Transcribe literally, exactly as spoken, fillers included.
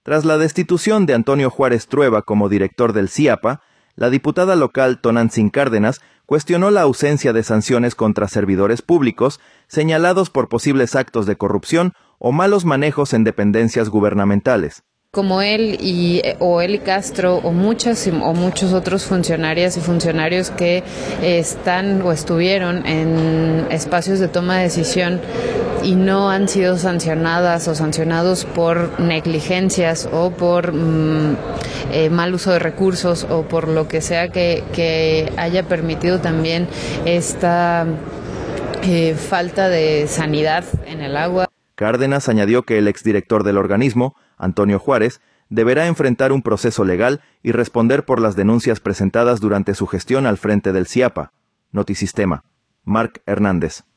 Tras la destitución de Antonio Juárez Trueba como director del C I A P A, la diputada local Tonantzin Cárdenas cuestionó la ausencia de sanciones contra servidores públicos señalados por posibles actos de corrupción o malos manejos en dependencias gubernamentales. Como él y o Eli Castro o muchas o muchos otros funcionarias y funcionarios que están o estuvieron en espacios de toma de decisión y no han sido sancionadas o sancionados por negligencias o por mmm, eh, mal uso de recursos o por lo que sea que, que haya permitido también esta eh, falta de sanidad en el agua. Cárdenas añadió que el exdirector del organismo, Antonio Juárez, deberá enfrentar un proceso legal y responder por las denuncias presentadas durante su gestión al frente del C I A P A. Notisistema. Marc Hernández.